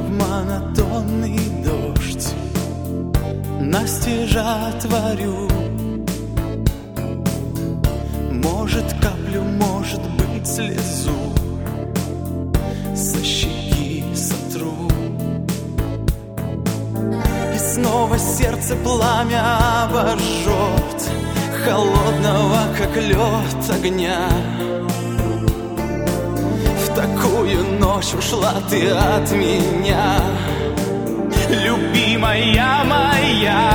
в монотонный дождь настежь творю. Может, каплю, может быть, слезу со щеки сотру. И снова сердце пламя обожжет холодного, как лед, огня. В такую ночь ушла ты от меня, любимая моя.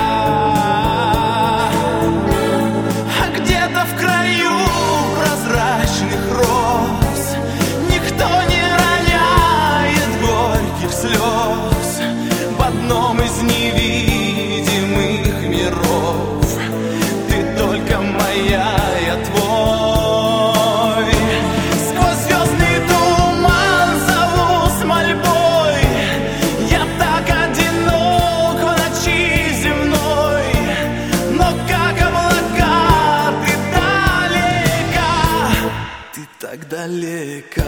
А где-то в краю прозрачных роз никто не роняет горьких слез. В одном из невидимых миров ты только моя, я твой. Сквозь звездный туман зову с мольбой, я так одинок в ночи земной. Но как облака ты далека, ты так далека.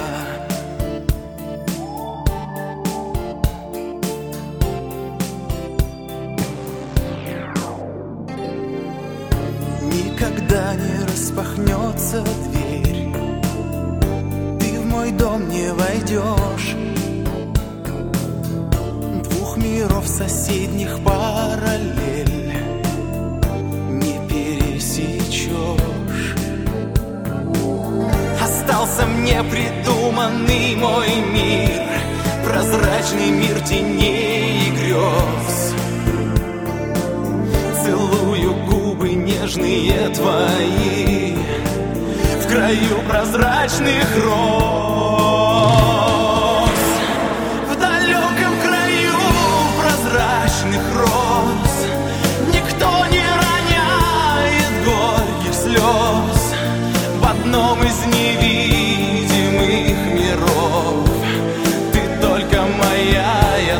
Никогда не распахнется дверь, ты в мой дом не войдешь. Двух миров соседних параллель не пересечешь. Остался мне придуманный мой мир, прозрачный мир теней и грез. Целую губы нежные твои в краю прозрачных роз. В далеком краю прозрачных роз никто не роняет горьких слез. В одном из невидимых миров ты только моя, я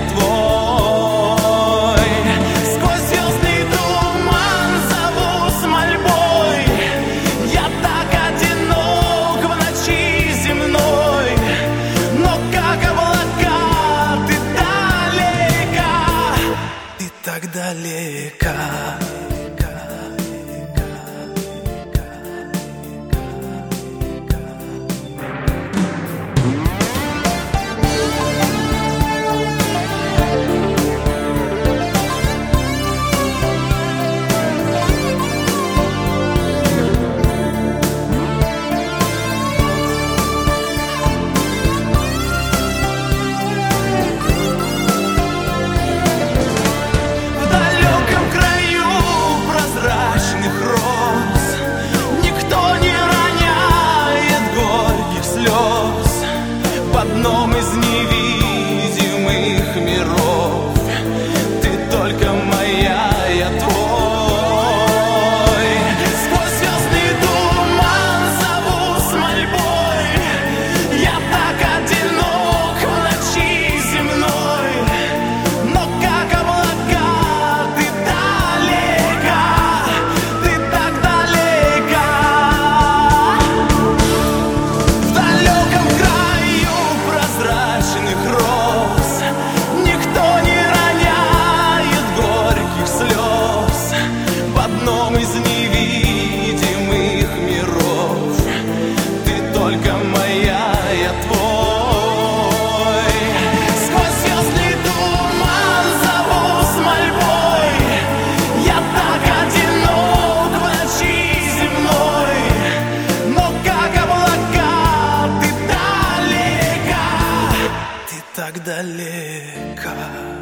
твой. Сквозь звездный туман зову с мольбой, я так одинок в ночи земной. Но как облака ты далека, ты так далека. В одном из невидимых миров ты только моя, я твой. Сквозь звездный туман зову с мольбой, я так одинок в ночи земной. Но как облака ты далека, ты так далека. В далеком краю прозрачных роз никто не роняет горьких слез. В одном из невидимых миров ты только моя, я твой. Сквозь звездный туман зову с мольбой, я так одинок в ночи земной. Но как облака ты далека, ты так далека.